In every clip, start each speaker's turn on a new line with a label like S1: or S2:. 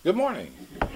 S1: Good morning.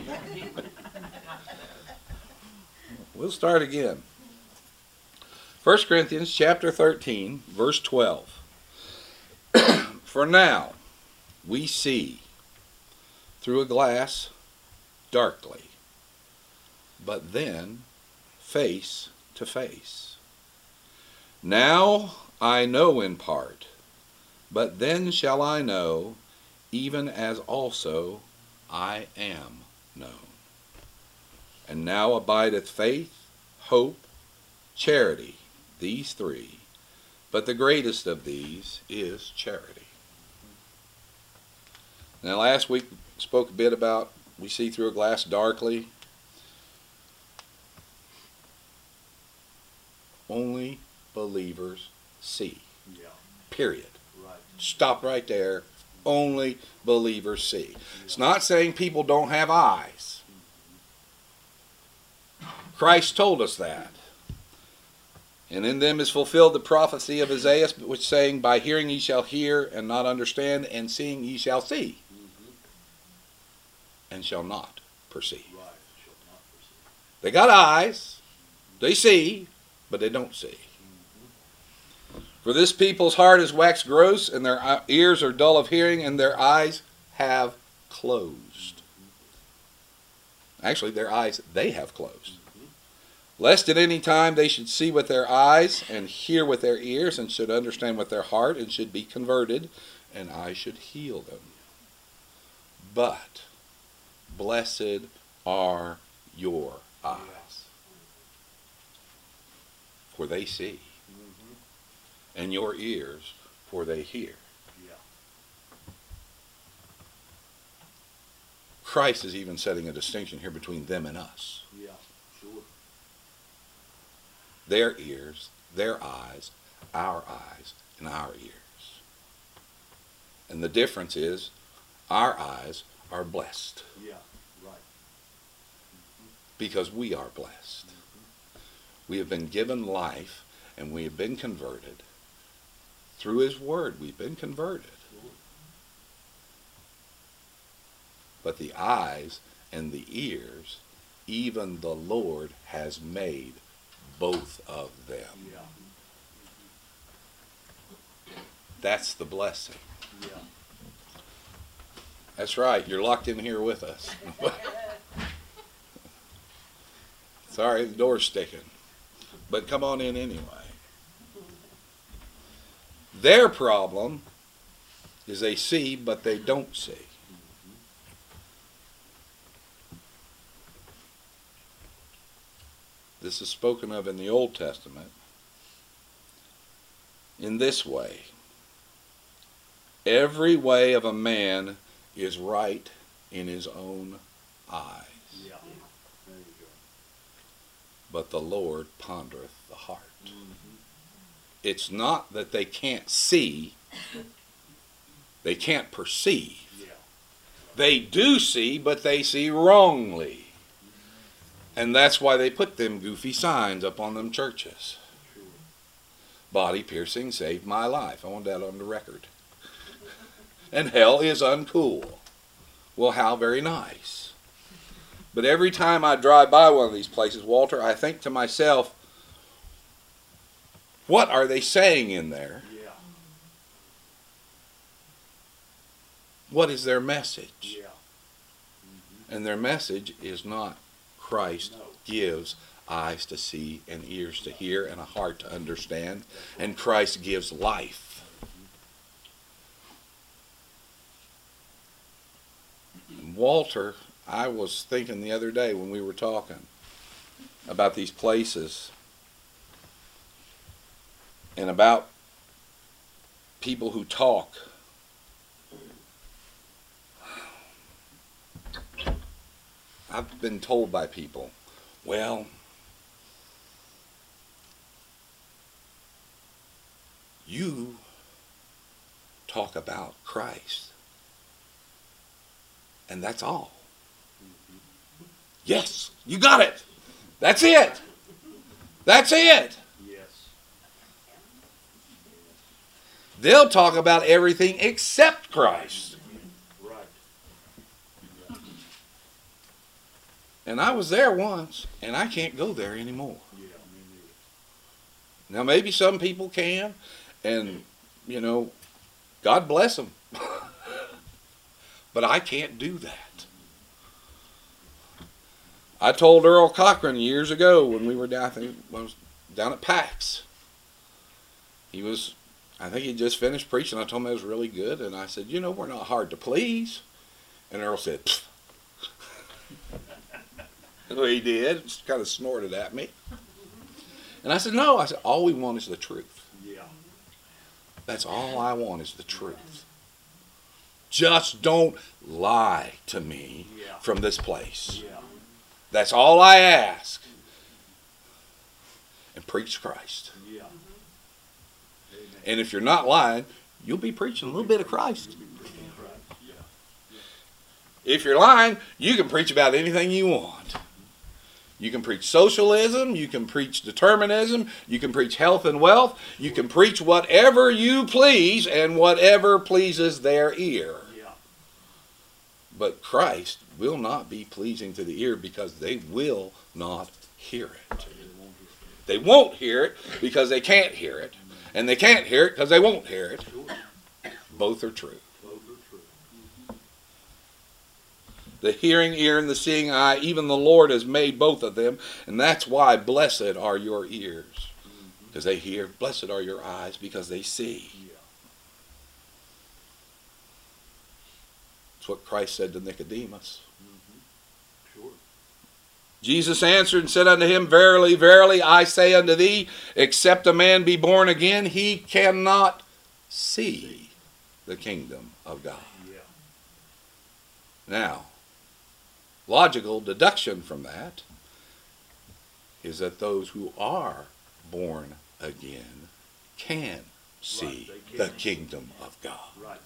S1: We'll start again. 1 Corinthians chapter 13, verse 12. For now we see through a glass darkly, but then face to face. Now I know in part, but then shall I know, even as also I am known. And now abideth faith, hope, charity, these three, but the greatest of these is charity. Now last week spoke a bit about we see through a glass darkly. Only believers see.
S2: Yeah.
S1: Period.
S2: Right.
S1: Stop right there. Only believers see. It's not saying people don't have eyes. Christ told us that. And in them is fulfilled the prophecy of Isaiah, which saying, by hearing ye shall hear and not understand, and seeing ye shall see, and shall not perceive.
S2: Right. Shall not perceive.
S1: They got eyes, they see, but they don't see. For this people's heart is waxed gross, and their ears are dull of hearing, and their eyes have closed. Actually, their eyes they have closed. Lest at any time they should see with their eyes, and hear with their ears, and should understand with their heart, and should be converted, and I should heal them. But blessed are your eyes, for they see, and your ears, for they hear.
S2: Yeah.
S1: Christ is even setting a distinction here between them and us.
S2: Yeah. Sure.
S1: Their ears, their eyes, and our ears. And the difference is our eyes are blessed.
S2: Yeah. Right.
S1: Because we are blessed. We have been given life, and we have been converted. Through His Word, we've been converted. But the eyes and the ears, even the Lord has made both of them.
S2: Yeah.
S1: That's the blessing.
S2: Yeah.
S1: That's right, you're locked in here with us. Sorry, the door's sticking. But come on in anyway. Their problem is they see, but they don't see. This is spoken of in the Old Testament in this way. Every way of a man is right in his own eyes,
S2: Yeah. There you go.
S1: but the Lord pondereth the heart.
S2: Mm-hmm.
S1: It's not that they can't see, they can't perceive.
S2: Yeah.
S1: They do see, but they see wrongly. And that's why they put them goofy signs up on them churches.
S2: Sure.
S1: Body piercing saved my life. I want that on the record. And hell is uncool. Well, how very nice. But every time I drive by one of these places, Walter, I think to myself, what are they saying in there?
S2: Yeah.
S1: What is their message?
S2: Yeah.
S1: And their message is not Christ
S2: No.
S1: gives eyes to see and ears to hear and a heart to understand, and Christ gives life. And Walter, I was thinking the other day when we were talking about these places and about people who talk. I've been told by people, well, you talk about Christ, and that's all. Yes, you got it. That's it. That's it.
S2: Yes.
S1: They'll talk about everything except Christ.
S2: Right.
S1: And I was there once, and I can't go there anymore.
S2: Yeah, me neither.
S1: Now, maybe some people can, and, you know, God bless them. But I can't do that. I told Earl Cochran years ago when we were down, I think I was down at PAX. I think he just finished preaching. I told him it was really good, and I said, you know, we're not hard to please. And Earl said, pfft. Well, he did. Just kind of snorted at me. And I said, no. I said, all we want is the truth.
S2: Yeah.
S1: That's all I want is the truth. Just don't lie to me from this place.
S2: Yeah.
S1: That's all I ask. And preach Christ.
S2: Yeah.
S1: And if you're not lying, you'll be preaching a little bit of Christ.
S2: Yeah.
S1: If you're lying, you can preach about anything you want. You can preach socialism, you can preach determinism, you can preach health and wealth, you can preach whatever you please and whatever pleases their ear.
S2: Yeah.
S1: But Christ will not be pleasing to the ear because they will not hear it. They won't hear it because they can't hear it. And they can't hear it because they won't hear it. Both are true. The hearing ear and the seeing eye, even the Lord has made both of them. And that's why blessed are your ears, because they hear. Blessed are your eyes, because they see. That's what Christ said to Nicodemus.
S2: Sure.
S1: Jesus answered and said unto him, verily, verily, I say unto thee, except a man be born again, he cannot see the kingdom of God.
S2: Yeah.
S1: Now, logical deduction from that is that those who are born again can see
S2: Right, they
S1: the
S2: can.
S1: kingdom of God.
S2: Right.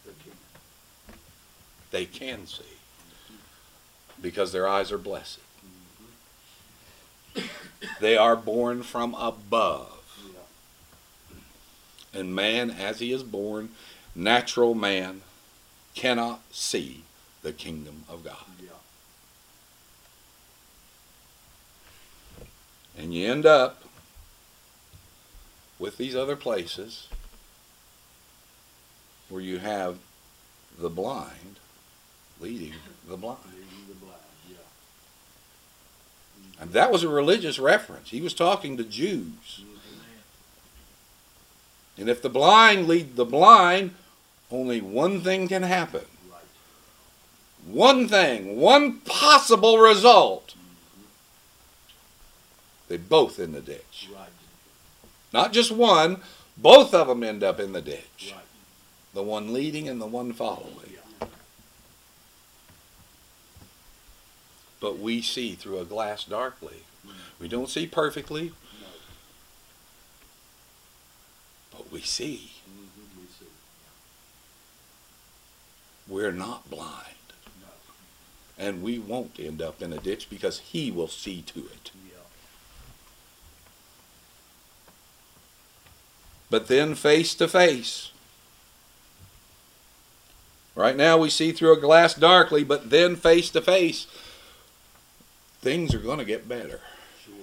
S1: They can see because their eyes are blessed. They are born from above.
S2: Yeah.
S1: And man, as he is born, natural man, cannot see the kingdom of God.
S2: Yeah.
S1: And you end up with these other places where you have the blind leading the blind.
S2: Leading the blind. Yeah.
S1: And that was a religious reference. He was talking to Jews. And if the blind lead the blind, only one thing can happen.
S2: Right.
S1: One thing, one possible result. They both in the ditch.
S2: Right.
S1: Not just one, both of them end up in the ditch.
S2: Right.
S1: The one leading and the one following.
S2: Yeah.
S1: But we see through a glass darkly. We don't see perfectly,
S2: No.
S1: but we see.
S2: We see.
S1: We're not blind.
S2: No.
S1: And we won't end up in a ditch because he will see to it.
S2: Yeah.
S1: But then face to face. Right now we see through a glass darkly, but then face to face, things are going to get better.
S2: Sure.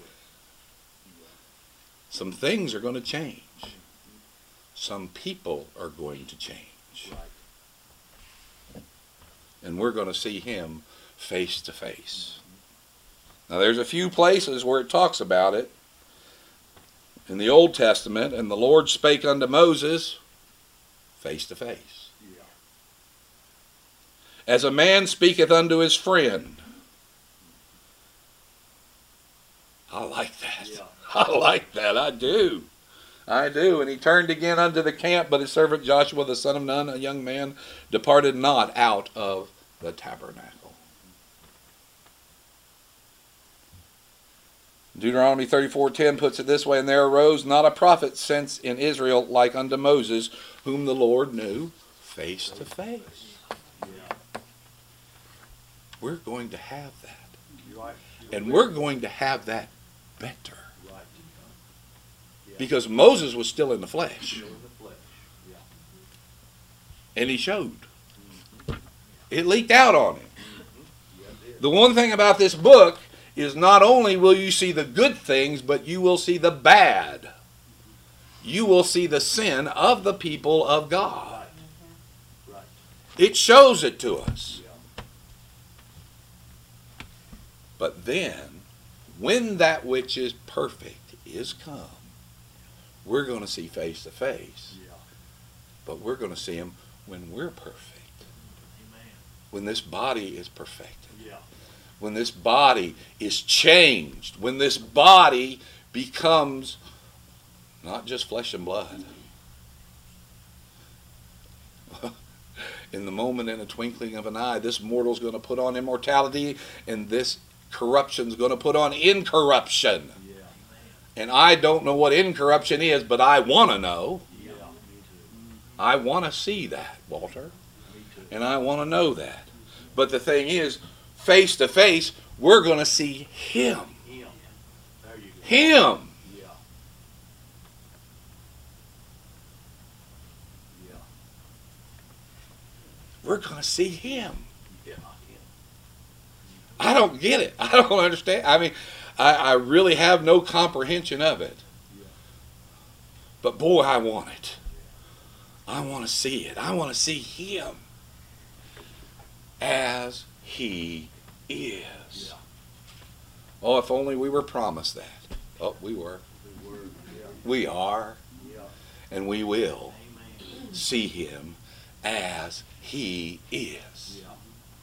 S1: Some things are going to change. Some people are going to change.
S2: Right.
S1: And we're going to see him face to face. Now there's a few places where it talks about it in the Old Testament, and the Lord spake unto Moses face to face.
S2: Yeah.
S1: As a man speaketh unto his friend. I like that.
S2: Yeah.
S1: I like that. I do. I do. And he turned again unto the camp, but his servant Joshua the son of Nun, a young man, departed not out of the tabernacle. Deuteronomy 34:10 puts it this way, and there arose not a prophet since in Israel like unto Moses, whom the Lord knew face to face.
S2: Yeah.
S1: We're going to have that.
S2: Right.
S1: And we're going to have that better.
S2: Right. Yeah.
S1: Because Moses was still in the flesh.
S2: Still in the flesh. Yeah.
S1: And he showed. It leaked out on him.
S2: Yeah, it did.
S1: The one thing about this book is not only will you see the good things, but you will see the bad. You will see the sin of the people of God.
S2: Right. Right.
S1: It shows it to us.
S2: Yeah.
S1: But then, when that which is perfect is come, we're going to see face to face.
S2: Yeah.
S1: But we're going to see him when we're perfect.
S2: Amen.
S1: When this body is perfected.
S2: Yeah.
S1: When this body is changed. When this body becomes not just flesh and blood. In the moment, in a twinkling of an eye, this mortal's going to put on immortality, and this corruption's going to put on incorruption.
S2: Yeah.
S1: And I don't know what incorruption is, but I want to know.
S2: Yeah. Me too.
S1: I want to see that, Walter.
S2: Me too.
S1: And I want to know that. But the thing is, face to face, we're going to see him.
S2: Him. There you go.
S1: Him.
S2: Yeah. Yeah.
S1: We're going to see him.
S2: Yeah.
S1: I don't get it. I don't understand. I mean, I really have no comprehension of it.
S2: Yeah.
S1: But boy, I want it. I want to see it. I want to see him as he is.
S2: Yeah.
S1: Oh, if only we were promised that. Oh, we were.
S2: The word. Yeah.
S1: We are.
S2: Yeah.
S1: And we will
S2: Amen.
S1: see him as he is.
S2: Yeah.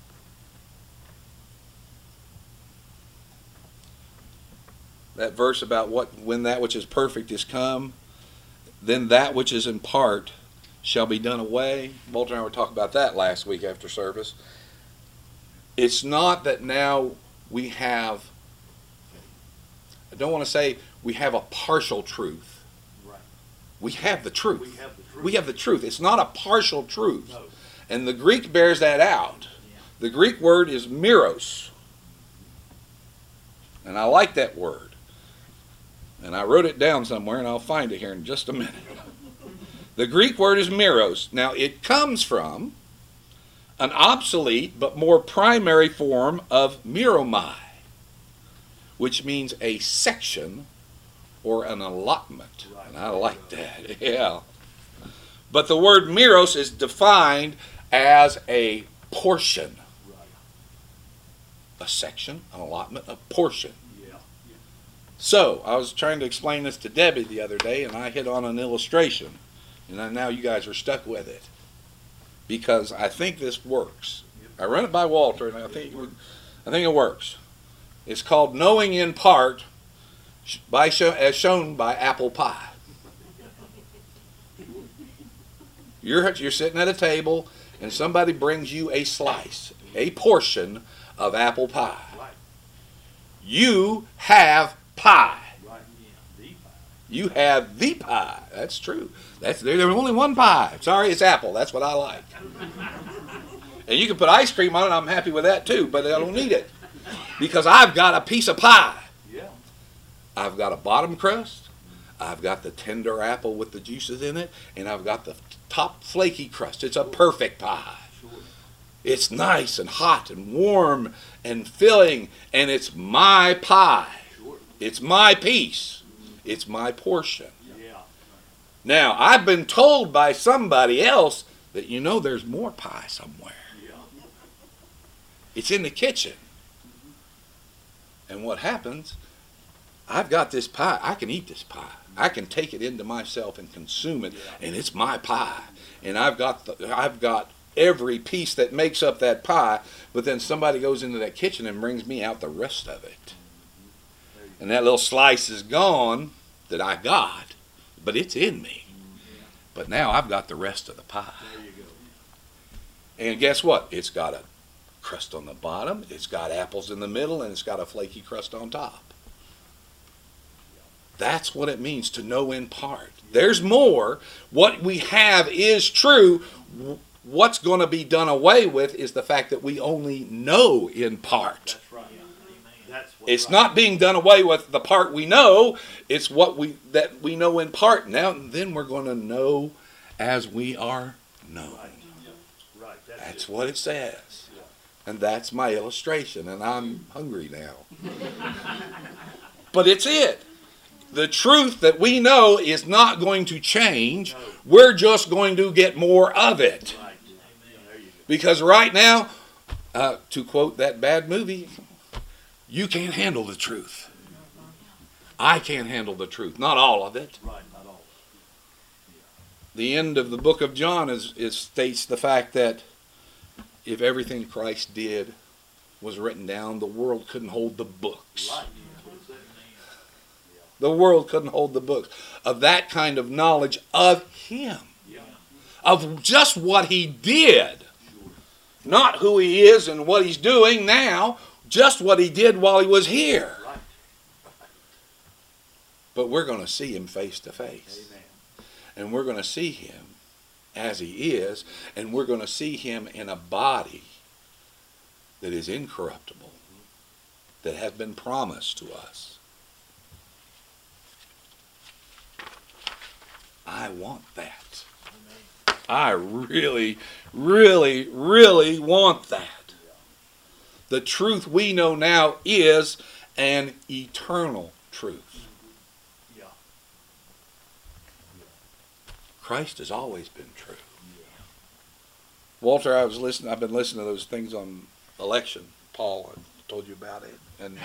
S1: That verse about when that which is perfect is come, then that which is in part shall be done away. Walter and I were talking about that last week after service. It's not that now we have, I don't want to say we have a partial truth.
S2: Right.
S1: We have the truth.
S2: We have the truth.
S1: We have the truth. It's not a partial truth.
S2: No.
S1: And the Greek bears that out.
S2: Yeah.
S1: The Greek word is meros. And I like that word. And I wrote it down somewhere, and I'll find it here in just a minute. The Greek word is meros. Now, it comes from an obsolete but more primary form of meromai, which means a section or an allotment.
S2: Right.
S1: And I like that, yeah. But the word meros is defined as a portion.
S2: Right.
S1: A section, an allotment, a portion.
S2: Yeah.
S1: So, I was trying to explain this to Debbie the other day, and I hit on an illustration. And now you guys are stuck with it. Because I think this works. I run it by Walter, and I think it works. It's called knowing in part, as shown by apple pie. You're sitting at a table, and somebody brings you a slice, a portion of apple pie.
S2: Right.
S1: You have pie.
S2: Right. Yeah. The pie.
S1: You have the pie. That's true. There's only one pie. Sorry, it's apple. That's what I like. And you can put ice cream on it. I'm happy with that too, but I don't need it. Because I've got a piece of pie.
S2: Yeah.
S1: I've got a bottom crust. I've got the tender apple with the juices in it. And I've got the top flaky crust. It's a perfect pie.
S2: Sure.
S1: It's nice and hot and warm and filling. And it's my pie.
S2: Sure.
S1: It's my piece. It's my portion.
S2: Yeah.
S1: Now, I've been told by somebody else that there's more pie somewhere.
S2: Yeah.
S1: It's in the kitchen. And what happens, I've got this pie. I can eat this pie. I can take it into myself and consume it, and it's my pie. And I've got every piece that makes up that pie, but then somebody goes into that kitchen and brings me out the rest of it. And that little slice is gone that I got, but it's in me. But now I've got the rest of the pie.
S2: There you go.
S1: And guess what? It's got a crust on the bottom, it's got apples in the middle, and it's got a flaky crust on top. That's what it means to know in part. There's more. What we have is true. What's going to be done away with is the fact that we only know in part.
S2: That's right. That's what
S1: It's
S2: right.
S1: not being done away with the part we know. It's that we know in part. Now then we're going to know as we are known.
S2: Right. Right.
S1: That's what it says. And that's my illustration, and I'm hungry now. But it's it. The truth that we know is not going to change. We're just going to get more of it.
S2: Right. There you go.
S1: Because right now, to quote that bad movie, you can't handle the truth. I can't handle the truth. Not all of it.
S2: Right, not all.
S1: The end of the book of John states the fact that if everything Christ did was written down, the world couldn't hold the books.
S2: Right. That's what it said.
S1: The world couldn't hold the books of that kind of knowledge of Him.
S2: Yeah.
S1: Of just what He did. Not who He is and what He's doing now, just what He did while He was here.
S2: Right.
S1: But we're going to see Him face to face.
S2: Amen.
S1: And we're going to see Him as He is, and we're going to see Him in a body that is incorruptible, that has been promised to us. I want that. I really, really, really want that. The truth we know now is an eternal truth.
S2: Yeah.
S1: Christ has always been true. Walter, I've been listening to those things on election. Paul, I told you about it. And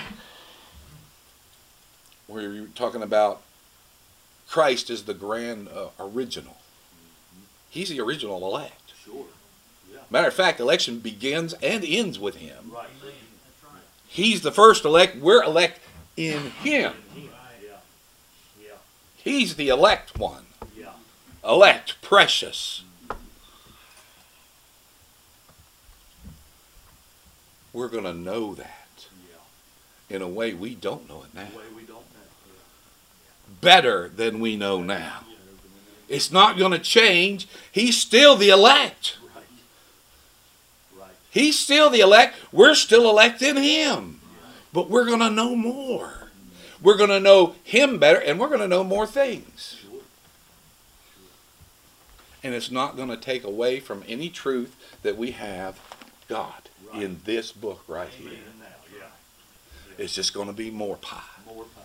S1: where you're talking about Christ is the grand original. He's the original elect.
S2: Sure. Yeah.
S1: Matter of fact, election begins and ends with Him.
S2: Right.
S1: He's the first elect. We're elect in Him.
S2: Yeah. Yeah.
S1: He's the elect one.
S2: Yeah.
S1: Elect, precious. We're going to know that
S2: Yeah.
S1: in a way we don't know it now.
S2: The way we don't know.
S1: Better than we know now. It's not going to change. He's still the elect.
S2: Right. Right.
S1: He's still the elect. We're still elect in Him. But we're going to know more. We're going to know Him better, and we're going to know more things.
S2: Sure.
S1: And it's not going to take away from any truth that we have God in this book right here.
S2: Amen. Now, yeah.
S1: It's just going to be more pie.
S2: More power.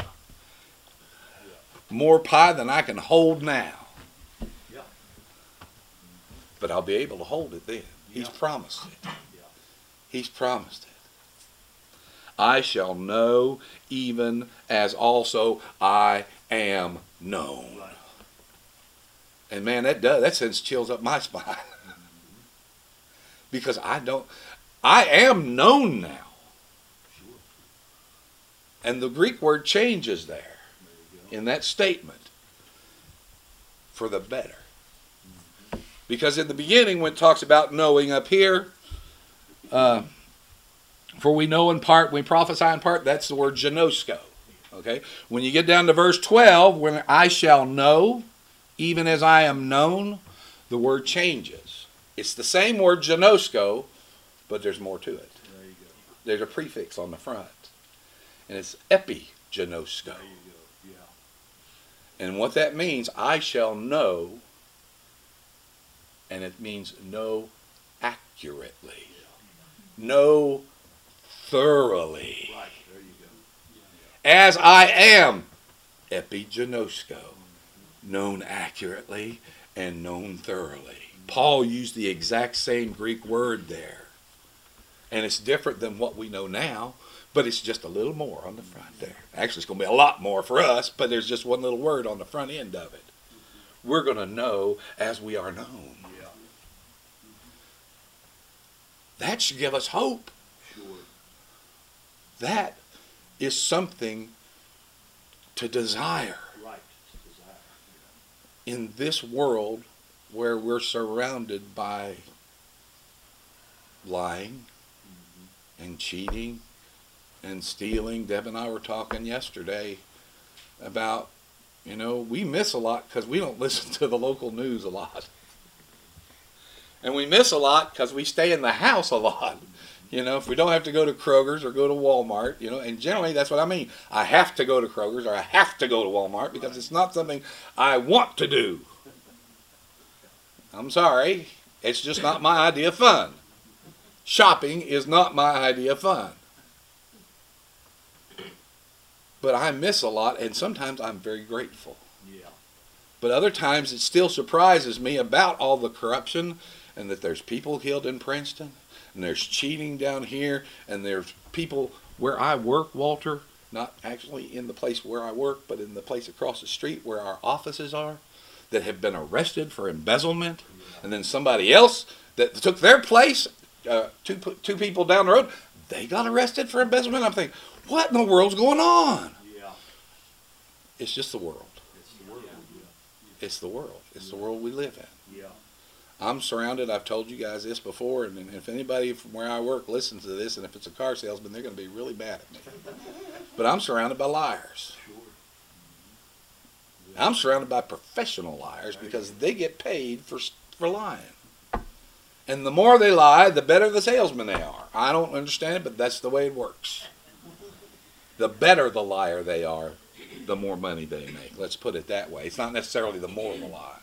S1: More pie than I can hold now.
S2: Yeah.
S1: But I'll be able to hold it then. He's promised it.
S2: Yeah.
S1: He's promised it. I shall know even as also I am known.
S2: Right.
S1: And man, that sends chills up my spine. Because I am known now.
S2: Sure.
S1: And the Greek word changes there in that statement for the better. Because in the beginning, when it talks about knowing up here, for we know in part, we prophesy in part, that's the word gnosko. Okay? When you get down to verse 12, when I shall know, even as I am known, the word changes. It's the same word gnosko, but there's more to it.
S2: There you go.
S1: There's a prefix on the front. And it's epignosko.
S2: There you go. Yeah.
S1: And what that means, I shall know, and it means know accurately. Know thoroughly.
S2: Right. There you go.
S1: As I am, epignosko, known accurately and known thoroughly. Paul used the exact same Greek word there. And it's different than what we know now, but it's just a little more on the front there. Actually, it's going to be a lot more for us, but there's just one little word on the front end of it. We're going to know as we are known.
S2: Yeah.
S1: That should give us hope.
S2: Sure.
S1: That is something to desire
S2: Right. Desire.
S1: in this world where we're surrounded by lying and cheating and stealing. Deb and I were talking yesterday about, we miss a lot because we don't listen to the local news a lot. And we miss a lot because we stay in the house a lot. If we don't have to go to Kroger's or go to Walmart, and generally that's what I mean. I have to go to Kroger's or I have to go to Walmart because it's not something I want to do. I'm sorry. It's just not my idea of fun. shopping is not my idea of fun. But I miss a lot, and sometimes I'm very grateful.
S2: Yeah.
S1: But other times it still surprises me about all the corruption, and that there's people killed in Princeton, and there's cheating down here, and there's people where I work, Walter, not actually in the place where I work, but in the place across the street where our offices are, that have been arrested for embezzlement, and then somebody else that took their place, two people down the road, they got arrested for embezzlement. I'm thinking, what in the world's going on?
S2: Yeah.
S1: It's just the world.
S2: It's the world.
S1: It's the world. It's the world we live in.
S2: Yeah.
S1: I'm surrounded, I've told you guys this before, and if anybody from where I work listens to this, and if it's a car salesman, they're going to be really mad at me. But I'm surrounded by liars.
S2: Sure.
S1: I'm surrounded by professional liars because they get paid for lying. And the more they lie, the better the salesmen they are. I don't understand it, but that's the way it works. The better the liar they are, the more money they make. Let's put it that way. It's not necessarily the more the lie.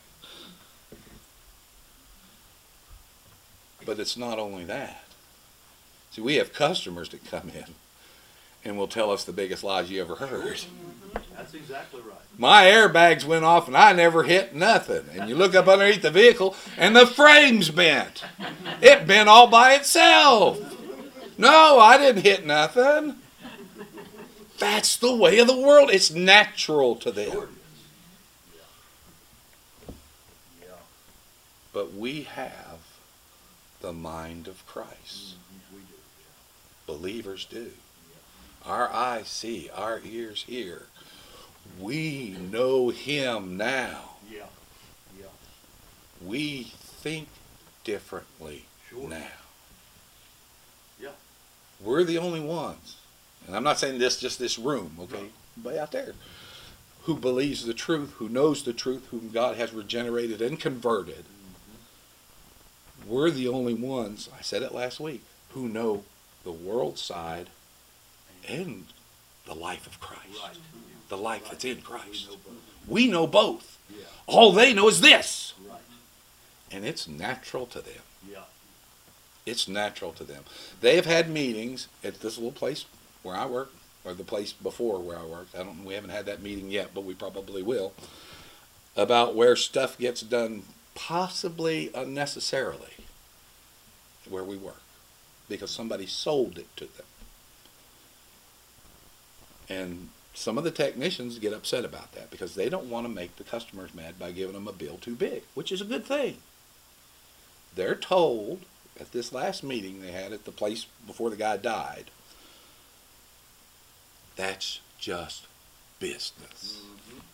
S1: But it's not only that. See, we have customers that come in and will tell us the biggest lies you ever heard.
S2: That's exactly right.
S1: My airbags went off and I never hit nothing. And you look up underneath the vehicle and the frame's bent. It bent all by itself. No, I didn't hit nothing. That's the way of the world. It's natural to them.
S2: Sure it is. Yeah. Yeah.
S1: But we have the mind of Christ.
S2: We do.
S1: Believers do. Our eyes see, our ears hear. We know Him now.
S2: Yeah. Yeah.
S1: We think differently
S2: Sure.
S1: now.
S2: Yeah.
S1: We're the only ones, and I'm not saying just this room, okay, but out there, who believes the truth, who knows the truth, whom God has regenerated and converted. We're the only ones, I said it last week, who know the world side and the life of Christ.
S2: Right.
S1: The life that's in Christ.
S2: We know both.
S1: We know both.
S2: Yeah.
S1: All they know is this.
S2: Right.
S1: And it's natural to them.
S2: Yeah.
S1: It's natural to them. They have had meetings at this little place where I work, or the place before where I worked. We haven't had that meeting yet, but we probably will, about where stuff gets done possibly unnecessarily where we work because somebody sold it to them. And some of the technicians get upset about that because they don't want to make the customers mad by giving them a bill too big, which is a good thing. They're told at this last meeting they had at the place before the guy died, that's just business.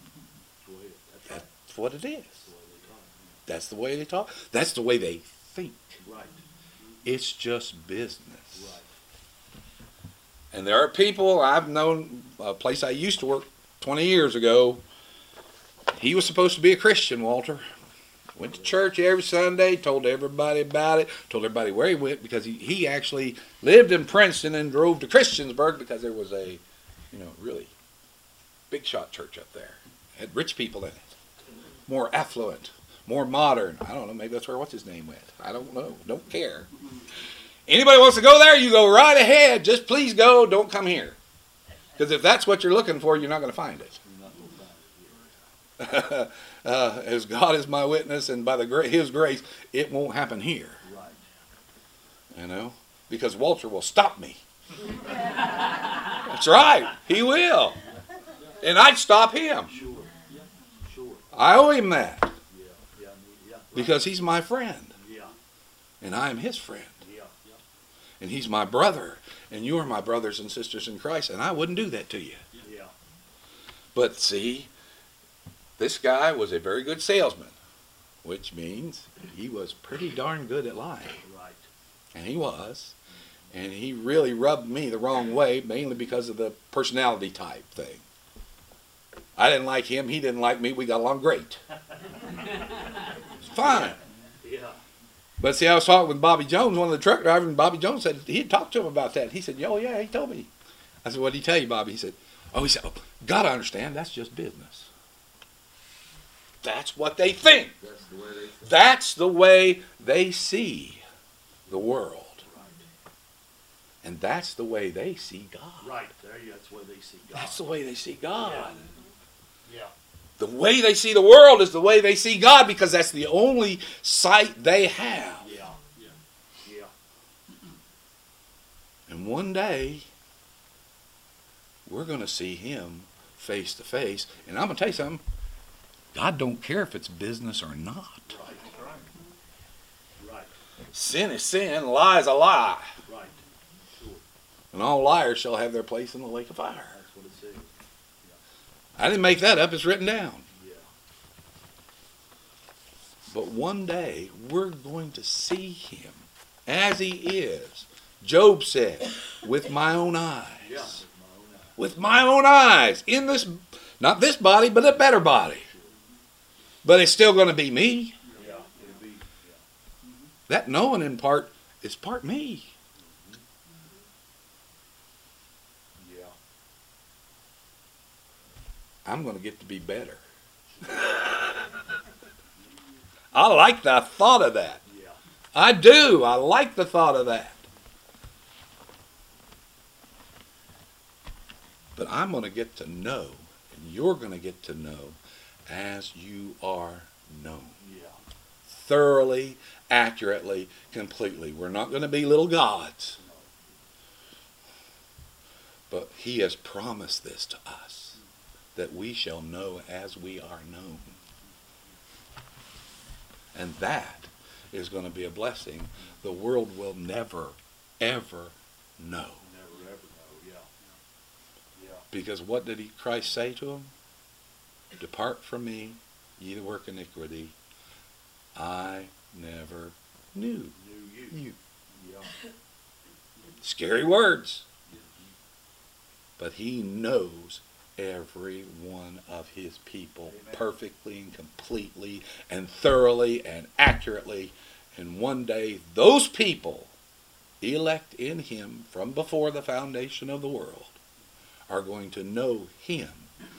S1: That's what it is. That's the way they talk. That's the way they think.
S2: Right.
S1: It's just business.
S2: Right.
S1: And there are people, I've known a place I used to work 20 years ago. He was supposed to be a Christian, Walter. Went to church every Sunday, told everybody about it, told everybody where he went because he actually lived in Princeton and drove to Christiansburg because there was a, really big shot church up there. It had rich people in it. More affluent, more modern. I don't know, maybe that's where what's his name went. I don't know. Don't care. Anybody wants to go there, you go right ahead. Just please go. Don't come here. Because if that's what you're looking for, you're not going to find it. As God is my witness and by His grace, it won't happen here.
S2: Right.
S1: Because Walter will stop me. That's right. He will. And I'd stop him.
S2: Sure. Yeah. Sure.
S1: I owe him that.
S2: Yeah. Yeah. Yeah. Right.
S1: Because he's my friend.
S2: Yeah.
S1: And I am his friend.
S2: Yeah. Yeah.
S1: And he's my brother. And you are my brothers and sisters in Christ. And I wouldn't do that to you.
S2: Yeah.
S1: But see, this guy was a very good salesman. Which means he was pretty darn good at lying.
S2: Right.
S1: And he was. And he really rubbed me the wrong way, mainly because of the personality type thing. I didn't like him. He didn't like me. We got along great. It's fine.
S2: Yeah.
S1: But see, I was talking with Bobby Jones, one of the truck drivers, and Bobby Jones said he had talked to him about that. He said, "Oh yeah, he told me." I said, "What did he tell you, Bobby?" He said, "Oh, gotta understand, that's just business. That's what they think.
S2: That's the way they think.
S1: That's the way they see the world."
S2: Right.
S1: And that's the way they see God.
S2: Right. That's where they see God.
S1: That's the way they see God.
S2: Yeah.
S1: The way they see the world is the way they see God, because that's the only sight they have.
S2: Yeah. Yeah.
S1: And one day, we're going to see him face to face. And I'm going to tell you something. God don't care if it's business or not.
S2: Right.
S1: Sin is sin, lie is a lie.
S2: Right. Sure.
S1: And all liars shall have their place in the lake of fire.
S2: That's what it says.
S1: I didn't make that up. It's written down.
S2: Yeah.
S1: But one day, we're going to see him as he is. Job said, with my own eyes.
S2: Yeah.
S1: With my own eyes. In this, not this body, but a better body. But it's still going to be me.
S2: Yeah. It'll be. Yeah.
S1: That knowing in part is part me.
S2: Yeah.
S1: I'm going to get to be better. I like the thought of that.
S2: Yeah.
S1: I do. I like the thought of that. But I'm going to get to know, and you're going to get to know as you are known.
S2: Yeah.
S1: Thoroughly, accurately, completely. We're not going to be little gods. But he has promised this to us, that we shall know as we are known. And that is going to be a blessing the world will never, ever know.
S2: Never ever know. Yeah. Yeah.
S1: Because what did Christ say to him? Depart from me, ye that work iniquity. I never knew you.
S2: Yeah.
S1: Scary words. But he knows every one of his people. Amen. Perfectly and completely and thoroughly and accurately. And one day those people, elect in him from before the foundation of the world, are going to know him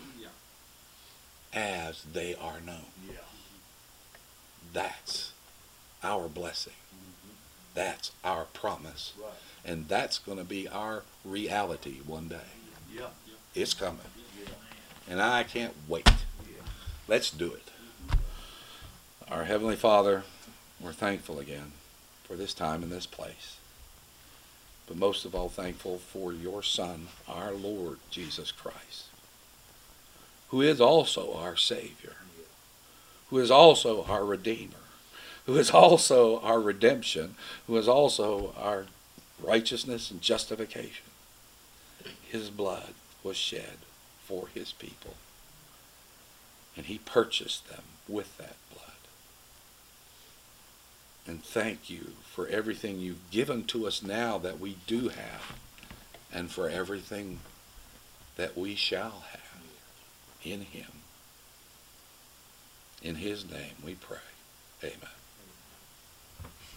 S1: as they are known.
S2: Yeah.
S1: That's our blessing. That's our promise.
S2: Right.
S1: And that's going to be our reality one day.
S2: Yeah.
S1: It's coming.
S2: Yeah.
S1: And I can't wait.
S2: Yeah.
S1: Let's do it. Our Heavenly Father, we're thankful again for this time and this place. But most of all, thankful for your Son, our Lord Jesus Christ, who is also our Savior, who is also our Redeemer, who is also our redemption, who is also our righteousness and justification. His blood was shed for his people, and he purchased them with that blood. And thank you for everything you've given to us now that we do have, and for everything that we shall have in him. In his name we pray. Amen.